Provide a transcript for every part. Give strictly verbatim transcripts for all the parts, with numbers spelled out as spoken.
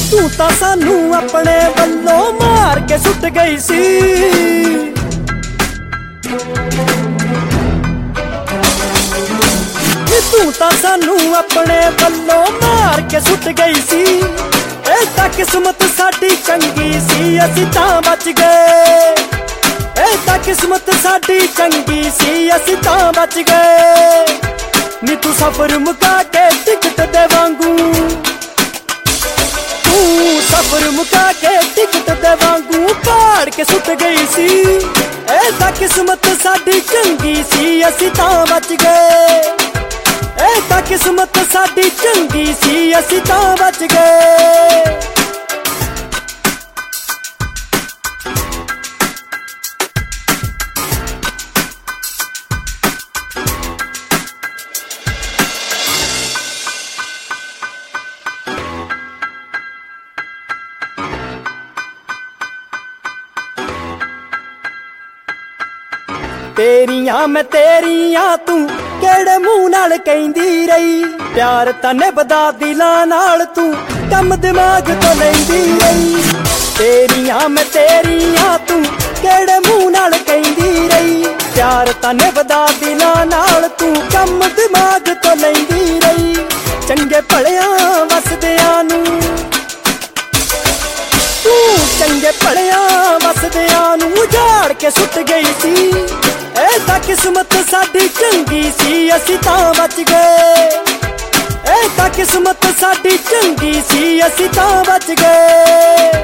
तू तां सानू अपने वल्लों मार के सुट गई सी। तू तां सानू अपने वल्लों मार के सुट गई सी। ए तां किस्मत साडी चंगी सी असीं तां बच गए। ए तां किस्मत साडी चंगी सी असीं तां बच गए। नी तू सफर मुका के टिकट दे वांगू, तू सफर मुका के टिकट दे वांगू पाड़ के सुट गई सी। ए तां किस्मत साडी चंगी सी असीं तां बच गए। ए तां किस्मत साडी चंगी सी असीं तां बच गए। तेरियां मैं तेरियां तू केड़े मुंह नाल कहंदी रही। प्यार तां निभदा दिलां नाल तू कम दिमाग तो लैंदी रही। तेरियां मैं तेरियां तू केड़े मुंह नाल कहंदी रही। प्यार तां निभदा दिलां नाल तू कम दिमाग तो लैंदी रही। चंगे भलियां वसदियां नू तू चंगे भलियां वसदियां नू उजाड़ के सुट गई सी। ए तां किस्मत साडी चंगी सी असीं तां बच गए। ए तां किस्मत साडी चंगी सी असीं तां बच गए।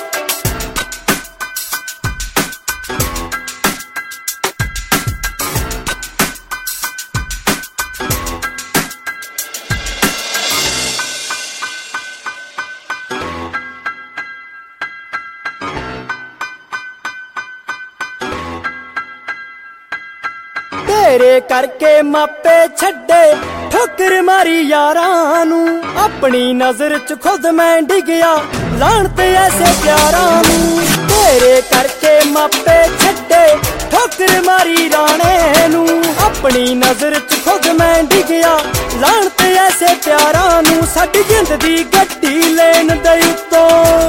तेरे करके मापे छड्डे ठोकर मारी यारां नू। अपनी नजर च खुद मैं डिगया लानते ऐसे प्यारां नू। तेरे करके मापे छड्डे ठोकर मारी राणे नू। अपनी नजर च खुद मैं डिगया लानते ऐसे प्यारां नू। साडी जिंद दी गड्डी लेन दे उत्तों,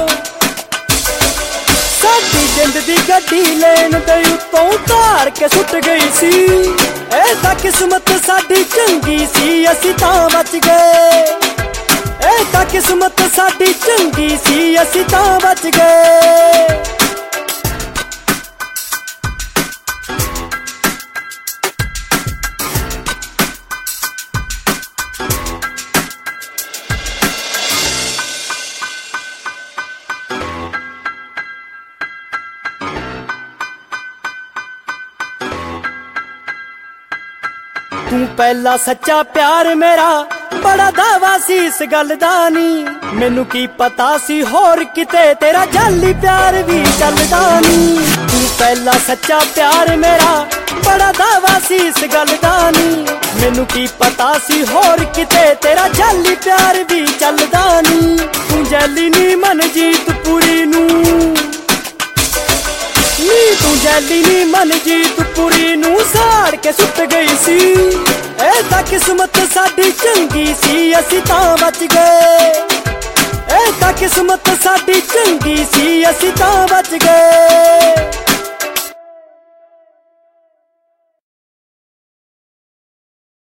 साडी जिंद दी गड्डी लेन दे उत्तों उतार के सुट गई सी। ए तां किस्मत साडी चंगी सी असीं तां बच गए। ए तां किस्मत साडी चंगी सी असीं तां बच गए। तू पहला सच्चा प्यार मेरा बड़ा दावा सी इस गल दा नी। मैनू की पता सी होर किते तेरा जाली प्यार भी चलदा नी। तू पहला सच्चा प्यार मेरा बड़ा दावा सी इस गल दा नी। मैनू की पता सी होर किते तेरा जाली प्यार भी चलदा नी। तू जैली नी मन जीत पूरी नू, नी तू जैली नी मन जीत पूरी नू साड़ के सुट गई सी। ए तां किस्मत साडी चंगी सी असीं तां बच गए। ए तां किस्मत साडी चंगी सी असीं तां बच गए।